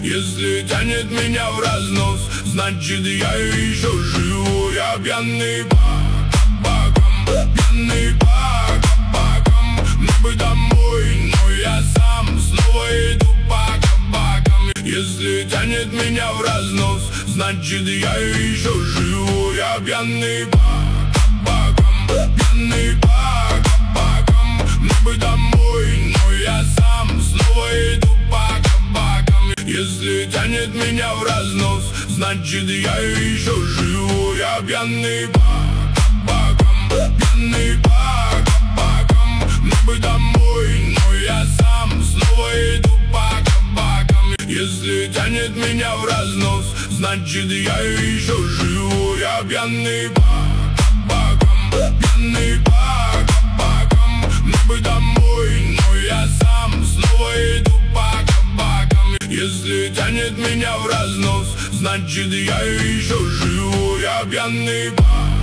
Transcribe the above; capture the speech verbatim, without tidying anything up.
Если тянет меня в разнос, значит я еще живу. Я пьяный по кабакам, пьяный по кабакам. Мне бы домой, но я сам снова иду по кабакам. Если тянет меня в разнос, значит я еще живу. Я пьяный по кабакам, пьяный по кабакам. Мне бы домой, но я сам снова иду по кабакам. Если тянет меня в разнос, значит я еще живу. Я пьяный по кабакам, пьяный по кабакам. Мне бы домой, но я сам снова иду по кабакам. Если тянет меня в разнос, значит я еще живу. Я пьяный по кабакам, пьяный по кабакам. Мне бы домой, но я сам снова иду по кабакам. Если тянет меня в разнос, значит я еще живу. Я пьяный по